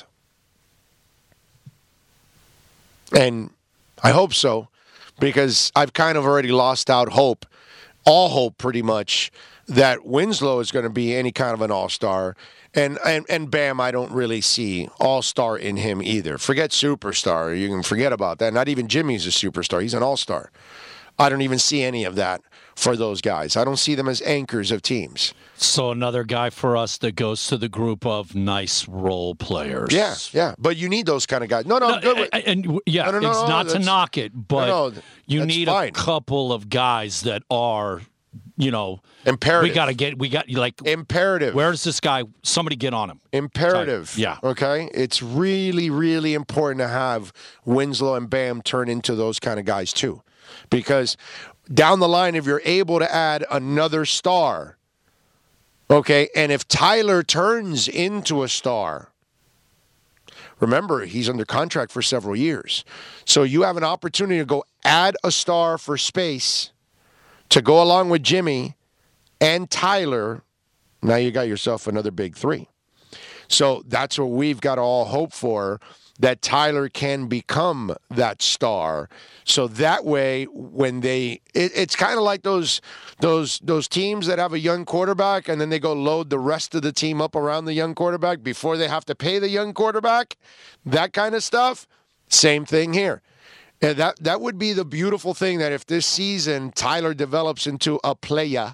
S1: and I hope so, because I've kind of already lost out hope, all hope pretty much, that Winslow is going to be any kind of an all-star, and and and Bam, I don't really see all-star in him either. Forget superstar, you can forget about that. Not even Jimmy's a superstar; he's an all-star. I don't even see any of that for those guys. I don't see them as anchors of teams.
S2: So another guy for us that goes to the group of nice role players.
S1: Yeah, yeah. But you need those kind of guys. No, no,
S2: no
S1: good.
S2: And, and yeah,
S1: no, no, no,
S2: it's
S1: no,
S2: not to knock it, but
S1: no, no,
S2: you need
S1: fine.
S2: a couple of guys that are, you know,
S1: imperative.
S2: We got to get, we got like
S1: imperative.
S2: Where's this guy? Somebody get on him.
S1: Imperative.
S2: Sorry. Yeah.
S1: Okay. It's really, really important to have Winslow and Bam turn into those kind of guys too, because down the line, if you're able to add another star, okay, and if Tyler turns into a star, remember, he's under contract for several years. So you have an opportunity to go add a star for space to go along with Jimmy and Tyler. Now you got yourself another big three. So that's what we've got to all hope for, that Tyler can become that star. So that way, when they, it, it's kind of like those those those teams that have a young quarterback and then they go load the rest of the team up around the young quarterback before they have to pay the young quarterback, that kind of stuff. Same thing here. And that that would be the beautiful thing, that if this season Tyler develops into a player,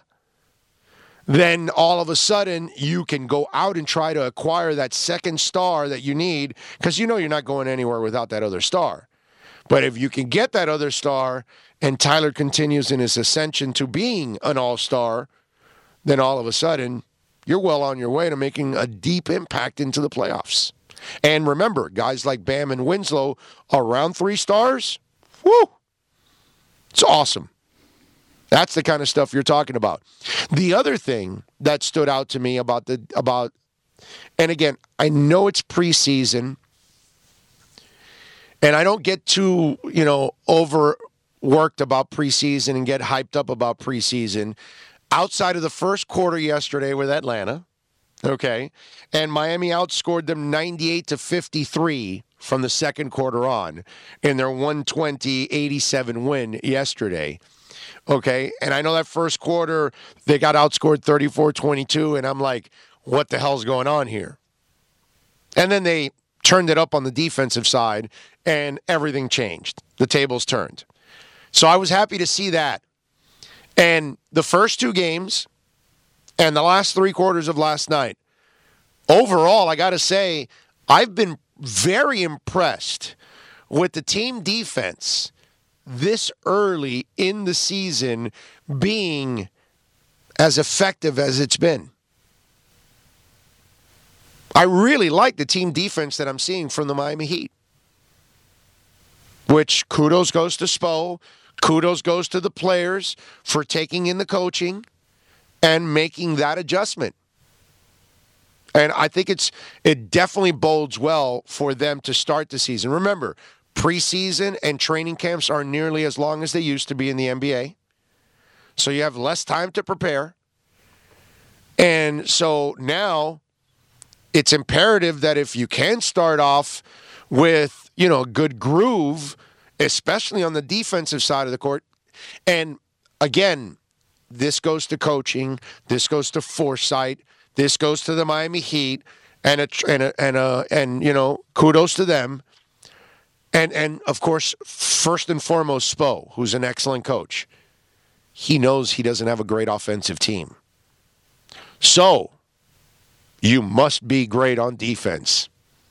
S1: then all of a sudden you can go out and try to acquire that second star that you need, because you know you're not going anywhere without that other star. But if you can get that other star and Tyler continues in his ascension to being an all-star, then all of a sudden you're well on your way to making a deep impact into the playoffs. And remember, guys like Bam and Winslow around three stars, whoo, it's awesome. That's the kind of stuff you're talking about. The other thing that stood out to me about the about, and again, I know it's preseason, and I don't get too, you know, overworked about preseason and get hyped up about preseason. Outside of the first quarter yesterday with Atlanta, okay? And Miami outscored them ninety-eight to fifty-three from the second quarter on in their one twenty eighty-seven win yesterday. Okay, and I know that first quarter they got outscored thirty-four twenty-two, and I'm like, what the hell's going on here? And then they turned it up on the defensive side, and everything changed. The tables turned. So I was happy to see that. And the first two games and the last three quarters of last night, overall, I got to say, I've been very impressed with the team defense this early in the season being as effective as it's been. I really like the team defense that I'm seeing from the Miami Heat, which kudos goes to Spo, kudos goes to the players for taking in the coaching and making that adjustment. And I think it's it definitely bodes well for them to start the season. Remember, preseason and training camps aren't nearly as long as they used to be in the N B A. So you have less time to prepare. And so now it's imperative that if you can start off with, you know, a good groove, especially on the defensive side of the court. And again, this goes to coaching, this goes to foresight, this goes to the Miami Heat, and a, and a, and a, and you know, kudos to them. And and of course, first and foremost, Spo, who's an excellent coach. He knows he doesn't have a great offensive team. So you must be great on defense.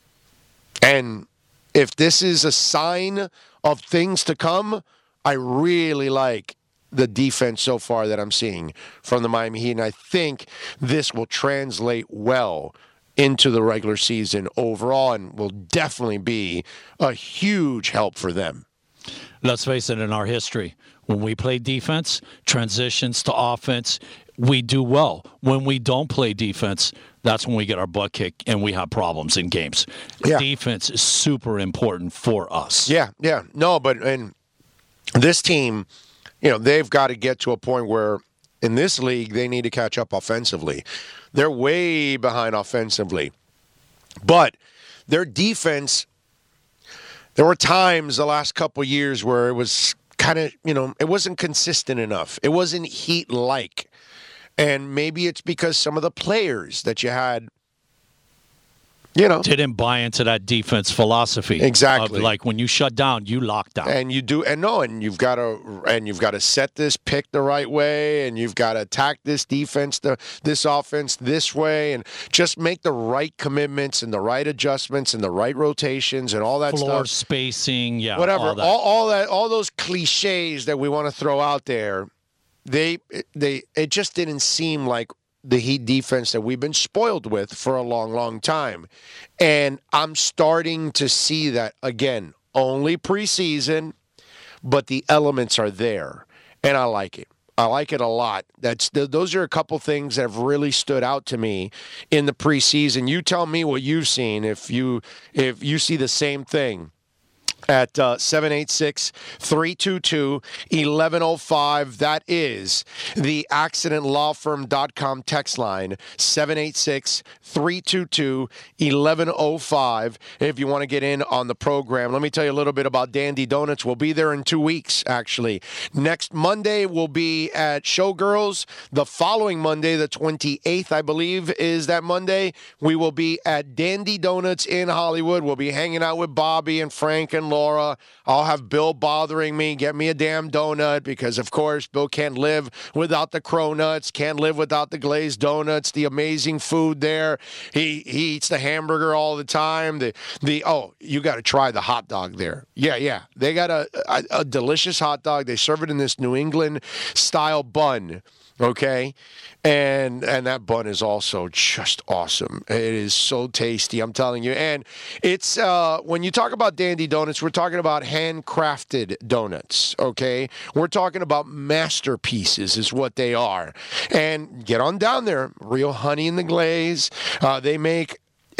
S1: And if this is a sign of things to come, I really like the defense so far that I'm seeing from the Miami Heat. And I think this will translate well into the regular season overall and will definitely be a huge help for them.
S2: Let's face it, in our history, when we play defense, transitions to offense, we do well. When we don't play defense, that's when we get our butt kicked and we have problems in games. Yeah. Defense is super important for us.
S1: Yeah, yeah. No, but and this team, you know, they've got to get to a point where in this league they need to catch up offensively. They're way behind offensively. But their defense, there were times the last couple of years where it was kind of, you know, it wasn't consistent enough. It wasn't Heat-like. And maybe it's because some of the players that you had, you know,
S2: didn't buy into that defense philosophy.
S1: Exactly.
S2: Of, like when you shut down, you lock down.
S1: And you do, and no, and you've got to, and you've got to set this pick the right way, and you've got to attack this defense, the this offense this way, and just make the right commitments and the right adjustments and the right rotations and all that
S2: Floor
S1: stuff.
S2: Floor spacing, yeah,
S1: whatever,
S2: all that.
S1: All, all that, all those cliches that we want to throw out there. They, they, it just didn't seem like the Heat defense that we've been spoiled with for a long, long time. And I'm starting to see that, again, only preseason, but the elements are there. And I like it. I like it a lot. That's those are a couple things that have really stood out to me in the preseason. You tell me what you've seen if you if you see the same thing. At uh, seven eight six, three two two, one one zero five. That is the accident law firm dot com text line, seven eight six, three two two, one one zero five. If you want to get in on the program, let me tell you a little bit about Dandy Donuts. We'll be there in two weeks, actually. Next Monday, we'll be at Showgirls. The following Monday, the twenty-eighth, I believe, is that Monday. We will be at Dandy Donuts in Hollywood. We'll be hanging out with Bobby and Frank and Laura. I'll have Bill bothering me, get me a damn donut, because of course Bill can't live without the cronuts, can't live without the glazed donuts, the amazing food there. He he eats the hamburger all the time. The the oh, you got to try the hot dog there. Yeah, yeah. They got a, a a delicious hot dog. They serve it in this New England style bun. Okay, and and that bun is also just awesome. It is so tasty, I'm telling you. And it's uh, when you talk about Dandy Donuts, we're talking about handcrafted donuts. Okay, we're talking about masterpieces, is what they are. And get on down there, real honey in the glaze. Uh, they make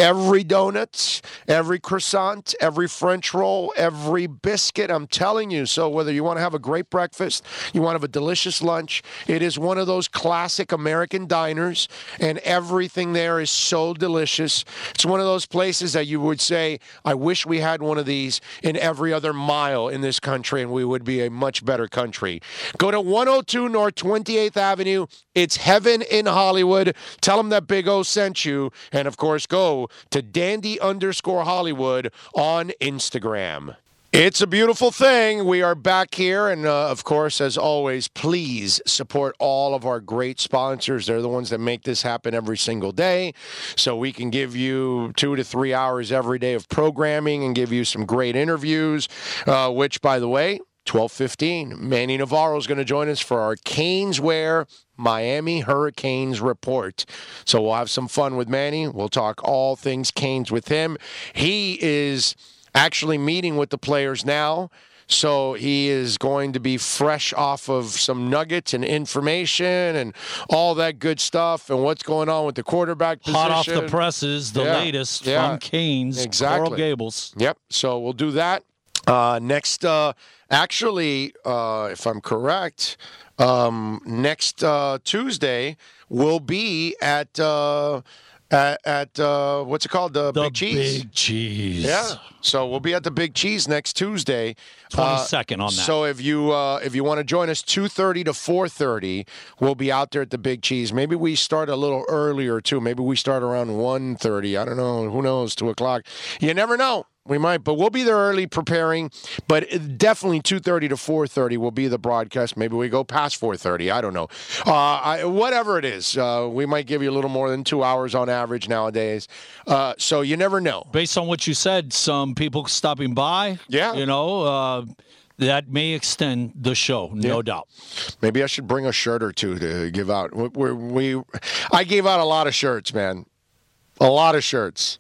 S1: every donut, every croissant, every French roll, every biscuit. I'm telling you. So whether you want to have a great breakfast, you want to have a delicious lunch, it is one of those classic American diners, and everything there is so delicious. It's one of those places that you would say, I wish we had one of these in every other mile in this country, and we would be a much better country. Go to one oh two North twenty-eighth Avenue. It's heaven in Hollywood. Tell them that Big O sent you. And, of course, go to dandy underscore Hollywood on Instagram. It's a beautiful thing. We are back here. And, uh, of course, as always, please support all of our great sponsors. They're the ones that make this happen every single day. So we can give you two to three hours every day of programming and give you some great interviews, uh, which, by the way, twelve fifteen, Manny Navarro is going to join us for our Caneswear Miami Hurricanes report. So we'll have some fun with Manny. We'll talk all things Canes with him. He is actually meeting with the players now. So he is going to be fresh off of some nuggets and information and all that good stuff and what's going on with the quarterback position.
S2: Hot off the presses, the
S1: yeah.
S2: latest
S1: yeah.
S2: from Canes,
S1: exactly.
S2: Coral Gables.
S1: Yep. So we'll do that. Uh, next, uh, actually, uh, if I'm correct, um, next uh, Tuesday we'll be at uh, at, at uh, what's it called? The,
S2: the
S1: Big Cheese.
S2: Big Cheese.
S1: Yeah. So we'll be at the Big Cheese next Tuesday.
S2: twenty-second uh, on that.
S1: So if you uh, if you want to join us two thirty to four thirty, we'll be out there at the Big Cheese. Maybe we start a little earlier too. Maybe we start around one thirty. I don't know. Who knows? two o'clock. You never know. We might, but we'll be there early preparing. But definitely two thirty to four thirty will be the broadcast. Maybe we go past four thirty. I don't know. Uh, I, whatever it is, uh, we might give you a little more than two hours on average nowadays. Uh, so you never know.
S2: Based on what you said, some people stopping by,
S1: yeah,
S2: you know, uh, that may extend the show, no yeah. doubt.
S1: Maybe I should bring a shirt or two to give out. We, we, I gave out a lot of shirts, man. A lot of shirts.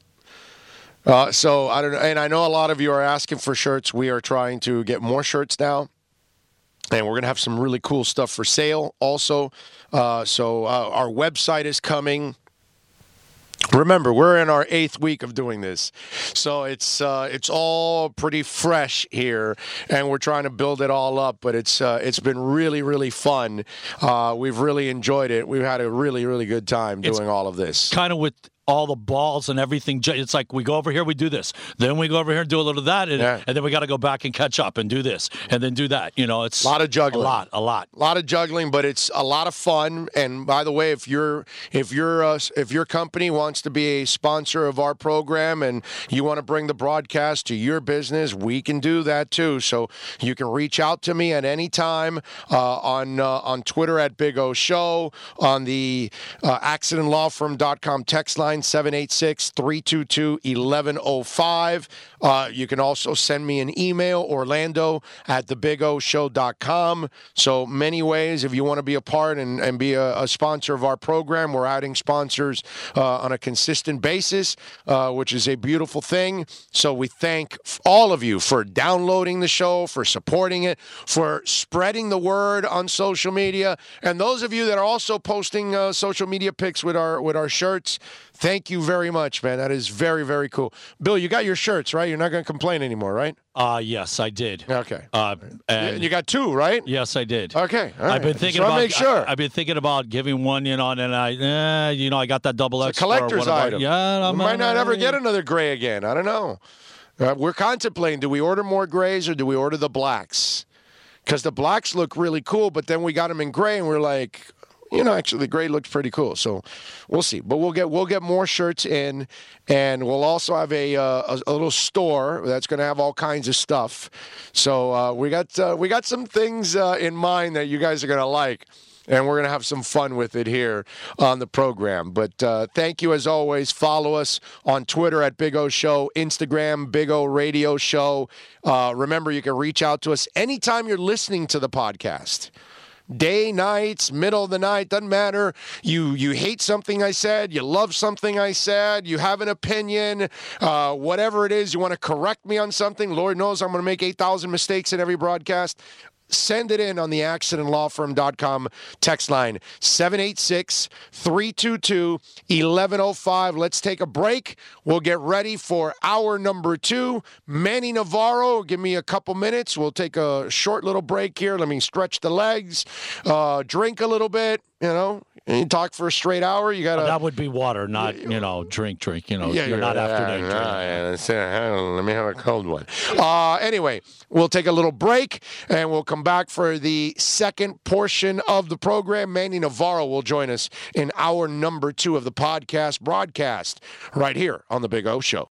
S1: Uh, so I don't know, and I know a lot of you are asking for shirts. We are trying to get more shirts now, and we're gonna have some really cool stuff for sale also. Uh, so uh, our website is coming. Remember, we're in our eighth week of doing this, so it's uh, it's all pretty fresh here, and we're trying to build it all up. But it's uh, it's been really really fun. Uh, we've really enjoyed it. We've had a really really good time doing it's all of this.
S2: Kind of with all the balls and everything. It's like we go over here, we do this. Then we go over here and do a little of that. And, yeah. and then we got to go back and catch up and do this and then do that. You know, it's
S1: a lot of juggling.
S2: A lot, a lot.
S1: A lot of juggling, but it's a lot of fun. And by the way, if you're if you're uh, if your company wants to be a sponsor of our program and you want to bring the broadcast to your business, we can do that too. So you can reach out to me at any time uh, on uh, on Twitter at Big O Show, on the uh, accident law firm dot com text line seven eight six, three two two, one one zero five. Uh, you can also send me an email, Orlando at the big o show dot com. So many ways if you want to be a part and, and be a, a sponsor of our program. We're adding sponsors uh, on a consistent basis, uh, which is a beautiful thing. So we thank all of you for downloading the show, for supporting it, for spreading the word on social media. And those of you that are also posting uh, social media pics with our with our shirts, thank you very much, man. That is very, very cool. Bill, you got your shirts, right? You're not going to complain anymore, right?
S2: Uh, yes, I did.
S1: Okay.
S2: Uh, and
S1: you got two, right?
S2: Yes, I did.
S1: Okay. All right.
S2: I've been thinking
S1: so
S2: about.
S1: make sure.
S2: I, I've been thinking about giving one, you know, and I, eh, you know, I got that double X.
S1: It's a collector's item.
S2: Yeah,
S1: we might not ever get another gray again. I don't know. Uh, we're contemplating: do we order more grays or do we order the blacks? Because the blacks look really cool, but then we got them in gray, and we're like, you know, actually the gray looks pretty cool. So we'll see. But we'll get we'll get more shirts in, and we'll also have a uh, a, a little store that's going to have all kinds of stuff. So uh, we got uh, we got some things uh, in mind that you guys are going to like. And we're going to have some fun with it here on the program. But uh, thank you, as always. Follow us on Twitter at Big O Show, Instagram, Big O Radio Show. Uh, remember, you can reach out to us anytime you're listening to the podcast. Day, nights, middle of the night, doesn't matter. You you hate something I said, you love something I said, you have an opinion, uh, whatever it is, you want to correct me on something. Lord knows I'm going to make eight thousand mistakes in every broadcast. send it in on the accident law firm dot com text line, seven eight six, three two two, one one zero five. Let's take a break. We'll get ready for hour number two. Manny Navarro, give me a couple minutes. We'll take a short little break here. Let me stretch the legs, uh, drink a little bit, you know. And you talk for a straight hour, you got to...
S2: That would be water, not, you know, drink, drink. You know,
S1: yeah,
S2: you're not
S1: yeah,
S2: after that.
S1: Yeah, yeah. Let me have a cold one. Uh, anyway, we'll take a little break, and we'll come back for the second portion of the program. Manny Navarro will join us in hour number two of the podcast broadcast right here on The Big O Show.